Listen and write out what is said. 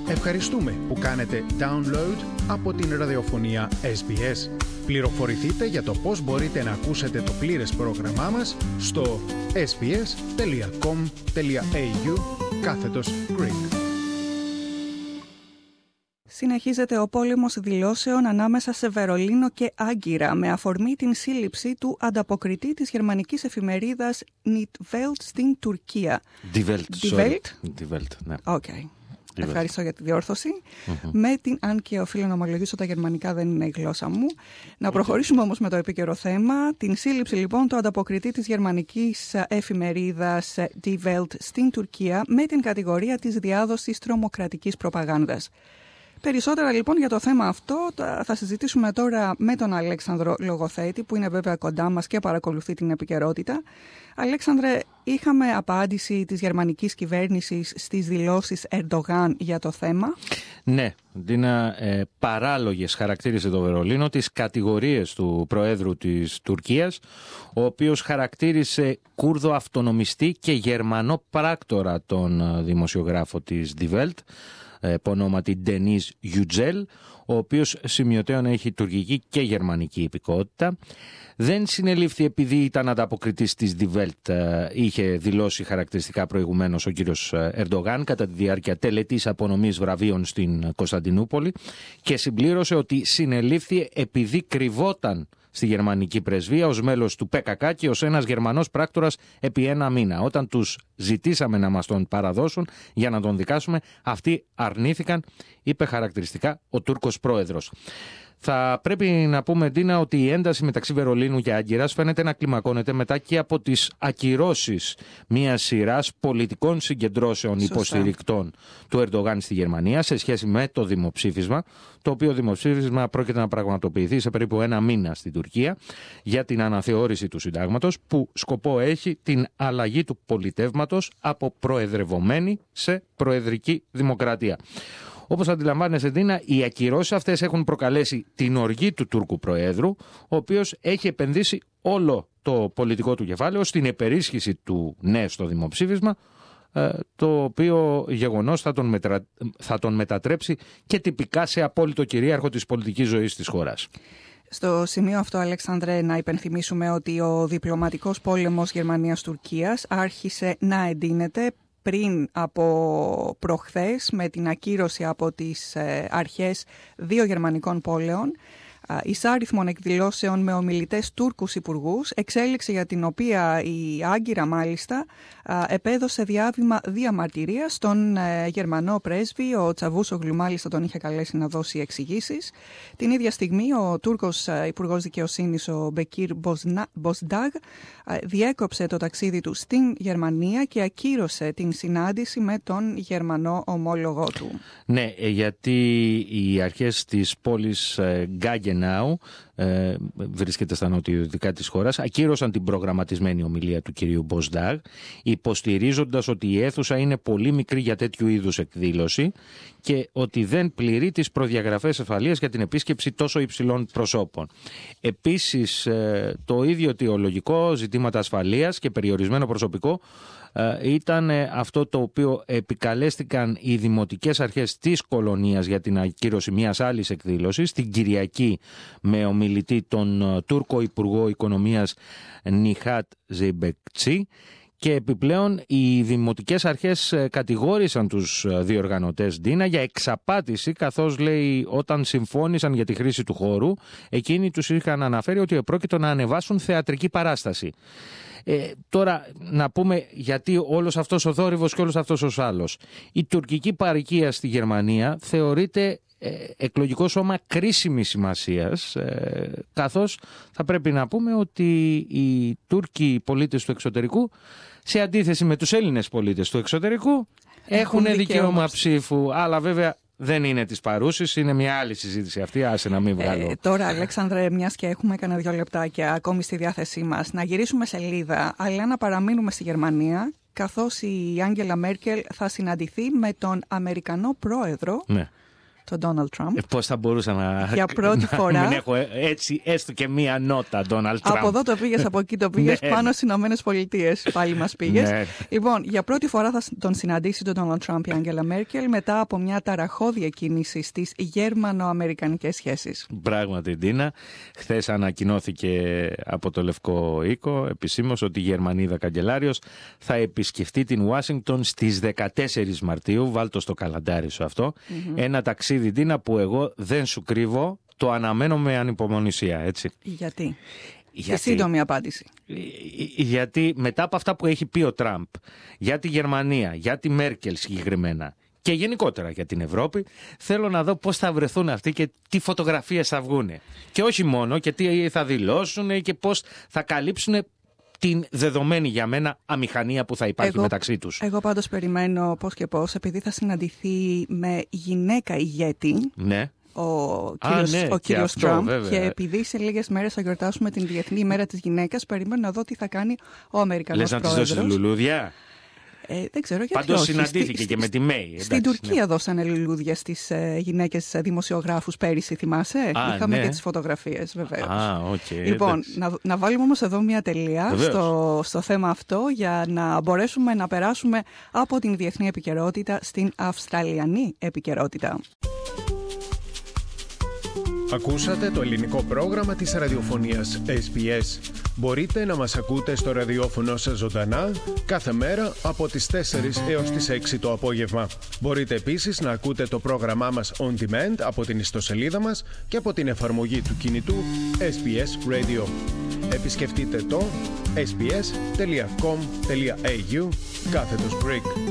Ευχαριστούμε που κάνετε download από την ραδιοφωνία SBS. Πληροφορηθείτε για το πώς μπορείτε να ακούσετε το πλήρες πρόγραμμά μας στο sbs.com.au/Greek. Συνεχίζεται ο πόλεμος δηλώσεων ανάμεσα σε Βερολίνο και Άγκυρα με αφορμή την σύλληψη του ανταποκριτή της γερμανικής εφημερίδας Die Welt στην Τουρκία. Die Welt, ναι. Okay. Ευχαριστώ για τη διόρθωση. Αν και οφείλω να ομολογήσω τα γερμανικά δεν είναι η γλώσσα μου. Να προχωρήσουμε όμως με το επίκαιρο θέμα. Την σύλληψη λοιπόν του ανταποκριτή της γερμανικής εφημερίδας Die Welt στην Τουρκία με την κατηγορία της διάδοσης τρομοκρατικής προπαγάνδας. Περισσότερα λοιπόν για το θέμα αυτό θα συζητήσουμε τώρα με τον Αλέξανδρο Λογοθέτη, που είναι βέβαια κοντά μας και παρακολουθεί την επικαιρότητα. Αλέξανδρε, είχαμε απάντηση της γερμανικής κυβέρνησης στις δηλώσεις Ερντογάν για το θέμα? Ναι, Ντίνα, παράλογες χαρακτήρισε το Βερολίνο τις κατηγορίες του Προέδρου της Τουρκίας, ο οποίος χαρακτήρισε Κούρδο αυτονομιστή και Γερμανό πράκτορα τον δημοσιογράφο της Die Welt, ονόματι Ντενίζ Γιουτζέλ, ο οποίος σημειωτέων έχει τουρκική και γερμανική υπηκότητα. Δεν συνελήφθη επειδή ήταν ανταποκριτής της Die Welt, είχε δηλώσει χαρακτηριστικά προηγουμένως ο κύριος Ερντογάν κατά τη διάρκεια τελετής απονομής βραβείων στην Κωνσταντινούπολη, και συμπλήρωσε ότι συνελήφθη επειδή κρυβόταν στη γερμανική πρεσβεία ως μέλος του ΠΚΚ και ως ένας Γερμανός πράκτορας επί ένα μήνα. Όταν τους ζητήσαμε να μας τον παραδώσουν για να τον δικάσουμε, αυτοί αρνήθηκαν, είπε χαρακτηριστικά ο Τούρκος πρόεδρος. Θα πρέπει να πούμε, Ντίνα, ότι η ένταση μεταξύ Βερολίνου και Άγκυρας φαίνεται να κλιμακώνεται μετά και από τις ακυρώσεις μιας σειράς πολιτικών συγκεντρώσεων υποστηρικτών του Ερντογάν στη Γερμανία σε σχέση με το δημοψήφισμα, το οποίο δημοψήφισμα πρόκειται να πραγματοποιηθεί σε περίπου ένα μήνα στην Τουρκία για την αναθεώρηση του συντάγματος, που σκοπό έχει την αλλαγή του πολιτεύματος από προεδρευομένη σε προεδρική δημοκρατία. Όπως αντιλαμβάνεσαι, Ντίνα, οι ακυρώσεις αυτές έχουν προκαλέσει την οργή του Τούρκου Προέδρου, ο οποίος έχει επενδύσει όλο το πολιτικό του κεφάλαιο στην επερίσχυση του ναι στο δημοψήφισμα, το οποίο γεγονός θα τον μετατρέψει και τυπικά σε απόλυτο κυρίαρχο της πολιτικής ζωής της χώρας. Στο σημείο αυτό, Αλέξανδρε, να υπενθυμίσουμε ότι ο διπλωματικός πόλεμος Γερμανίας-Τουρκίας άρχισε να εντείνεται πριν από προχθές με την ακύρωση από τις αρχές 2 γερμανικών πόλεων εισάριθμων εκδηλώσεων με ομιλητές Τούρκους υπουργούς, εξέλιξη για την οποία η Άγκυρα μάλιστα επέδωσε διάβημα διαμαρτυρίας στον Γερμανό πρέσβη. Ο Τσαβούσογλου μάλιστα τον είχε καλέσει να δώσει εξηγήσεις. Την ίδια στιγμή ο Τούρκος Υπουργός Δικαιοσύνης, ο Μπεκίρ Μποσντάγ, διέκοψε το ταξίδι του στην Γερμανία και ακύρωσε την συνάντηση με τον Γερμανό ομόλογό του. Ναι, γιατί οι αρχές της πόλης Γκάγενάου, βρίσκεται στα νοτιοδυτικά της χώρας, ακύρωσαν την προγραμματισμένη ομιλία του κυρίου Μποσντάγ, υποστηρίζοντας ότι η αίθουσα είναι πολύ μικρή για τέτοιου είδους εκδήλωση και ότι δεν πληρεί τις προδιαγραφές ασφαλείας για την επίσκεψη τόσο υψηλών προσώπων. Επίσης, το ίδιο αιτιολογικό, ζητήματα ασφαλείας και περιορισμένο προσωπικό, ήταν αυτό το οποίο επικαλέστηκαν οι δημοτικές αρχές της κολονίας για την ακύρωση μιας άλλης εκδήλωσης την Κυριακή, με ομιλητή τον Τούρκο Υπουργό Οικονομίας Νιχάτ Ζεϊμπεκτσί. Και επιπλέον οι δημοτικές αρχές κατηγόρησαν τους διοργανωτές, Ντίνα, για εξαπάτηση, καθώς, λέει, όταν συμφώνησαν για τη χρήση του χώρου, εκείνοι τους είχαν αναφέρει ότι επρόκειτο να ανεβάσουν θεατρική παράσταση. Τώρα να πούμε γιατί όλος αυτός ο θόρυβος και όλος αυτός ο σάλος. Η τουρκική παροικία στη Γερμανία θεωρείται εκλογικό σώμα κρίσιμης σημασίας, καθώς θα πρέπει να πούμε ότι οι Τούρκοι πολίτες του εξωτερικού, σε αντίθεση με τους Έλληνες πολίτες του εξωτερικού, έχουν δικαίωμα ψήφου, αλλά βέβαια δεν είναι της παρούσης, είναι μια άλλη συζήτηση αυτή, άσε να μην βγάλω. Τώρα, Αλέξανδρε, μιας και έχουμε κανένα 2 λεπτάκια ακόμη στη διάθεσή μας, να γυρίσουμε σελίδα, αλλά να παραμείνουμε στη Γερμανία, καθώς η Άγγελα Μέρκελ θα συναντηθεί με τον Αμερικανό πρόεδρο. Ναι. τον Donald Trump. Πώς θα μπορούσα για πρώτη φορά. Μην έχω έτσι έστω και μία νότα Donald Trump. Από εδώ το πήγες, από εκεί το πήγες, πάνω στις Ηνωμένες Πολιτείες πάλι μας πήγες. Ναι. Λοιπόν, για πρώτη φορά θα τον συναντήσει τον Donald Trump η Άγγελα Μέρκελ μετά από μια ταραχώδη κίνηση στις γερμανο-αμερικανικές σχέσεις. Πράγματι, Ντίνα, χθες ανακοινώθηκε από το Λευκό Οίκο επισήμως ότι η Γερμανίδα καγκελάριος θα επισκεφτεί την Ουάσιγκτον στις 14 Μαρτίου. Βάλτο στο καλαντάρι σου αυτό. Ένα ταξίδι, Ντίνα, που εγώ δεν σου κρύβω, το αναμένω με ανυπομονησία, έτσι. Γιατί? Και σύντομη απάντηση. Γιατί μετά από αυτά που έχει πει ο Τραμπ για τη Γερμανία, για τη Μέρκελ συγκεκριμένα και γενικότερα για την Ευρώπη, θέλω να δω πώς θα βρεθούν αυτοί και τι φωτογραφίες θα βγουν. Και όχι μόνο, και τι θα δηλώσουν και πώς θα καλύψουν την δεδομένη για μένα αμηχανία που θα υπάρχει μεταξύ τους. Εγώ πάντως περιμένω πώς και πώς, επειδή θα συναντηθεί με γυναίκα ηγέτη. Ναι. Ο κύριος Τραμπ, και επειδή σε λίγες μέρες θα γιορτάσουμε την Διεθνή ημέρα της γυναίκας, περιμένω να δω τι θα κάνει ο Αμερικανός πρόεδρος. Λες να της δώσεις λουλούδια? Δεν ξέρω γιατί. Πάντως συναντήθηκε και με τη Μέη. Στην Τουρκία δώσανε λουλούδια στις γυναίκες δημοσιογράφους πέρυσι, θυμάσαι? Είχαμε και τις φωτογραφίες, βεβαίως. Λοιπόν, να βάλουμε όμως εδώ μια τελεία στο θέμα αυτό, για να μπορέσουμε να περάσουμε από την διεθνή επικαιρότητα στην αυστραλιανή επικαιρότητα. Ακούσατε το ελληνικό πρόγραμμα της ραδιοφωνίας SBS. Μπορείτε να μας ακούτε στο ραδιόφωνο σας ζωντανά κάθε μέρα από τις 4 έως τις 6 το απόγευμα. Μπορείτε επίσης να ακούτε το πρόγραμμά μας on demand από την ιστοσελίδα μας και από την εφαρμογή του κινητού SBS Radio. Επισκεφτείτε το sbs.com.au/Greek.